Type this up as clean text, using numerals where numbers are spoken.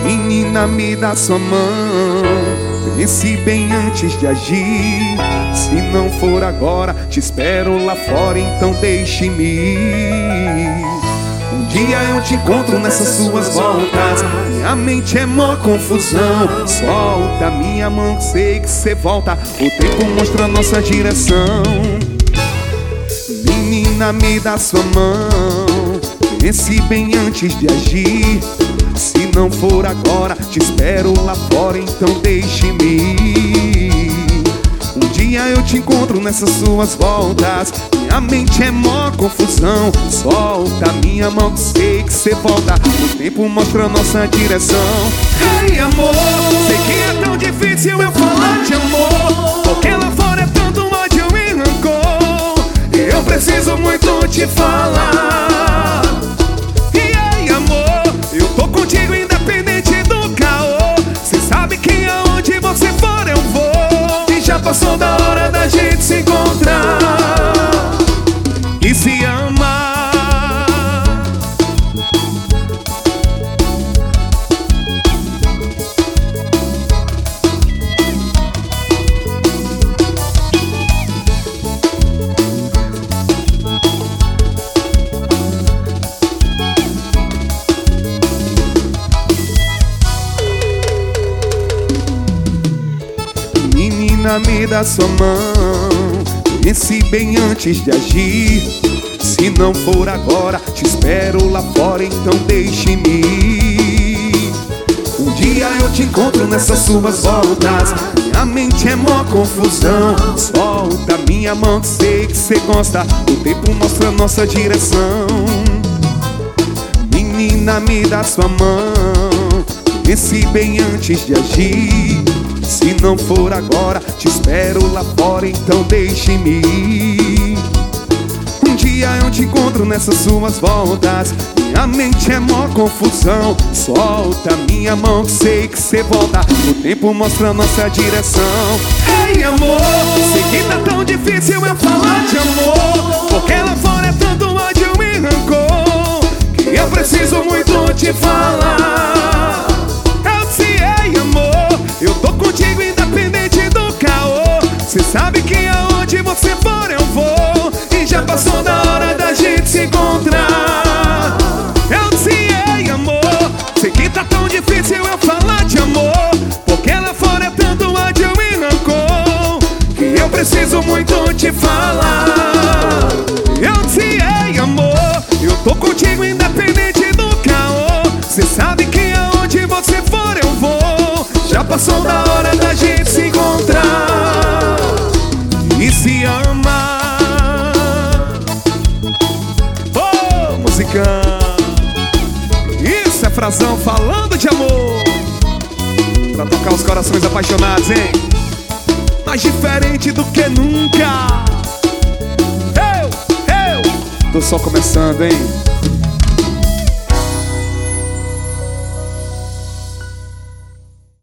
Menina, me dá sua mão, pense bem antes de agir. Se não for agora, te espero lá fora, então deixe-me ir. Um dia eu te encontro nessas suas voltas, minha mente é mó confusão. Solta minha mão, sei que cê volta, o tempo mostra nossa direção. Menina, me dá sua mão, pense bem antes de agir. Se não for agora, te espero lá fora, então deixe-me ir. Um dia eu te encontro nessas suas voltas, minha mente é mó confusão. Solta minha mão, que sei que cê volta, o tempo mostra nossa direção. Ei, amor, sei que é tão difícil eu falar de amor, porque lá fora é tanto ódio e rancor. E eu preciso muito te falar. E aí, amor, eu tô contigo independente do caô. Cê sabe que aonde você for eu vou. E já passou da hora da gente se encontrar e se amar. Menina, me dá sua mão, pense bem antes de agir. Se não for agora, te espero lá fora, então deixe-me ir. Um dia eu te encontro nessas suas voltas, minha mente é mó confusão. Solta minha mão, que sei que cê gosta, o tempo mostra nossa direção. Menina, me dá sua mão, pense bem antes de agir. Se não for agora, te espero lá fora, então deixe-me ir. Um dia eu te encontro nessas suas voltas, minha mente é mó confusão. Solta minha mão, que sei que cê volta, o tempo mostra nossa direção. Ei, amor, sei que tá tão difícil eu falar de amor, porque lá fora é tanto ódio e rancor, que eu preciso muito te falar. Eu disse, ei, amor, eu tô contigo independente do caô. Cê sabe que aonde você for eu vou. E já passou da hora da gente se encontrar. Eu disse, ei, amor, sei que tá tão difícil eu falar de amor, porque lá fora é tanto ódio e rancor, que eu preciso muito te falar. Eu disse, ei, amor, eu tô contigo independente do caô. Cê sabe que aonde você for eu vou. Já passou da hora da gente se encontrar e se amar. Oh, musicão, isso é frasão falando de amor, pra tocar os corações apaixonados, hein? Mais diferente do que nunca. Eu tô só começando, hein?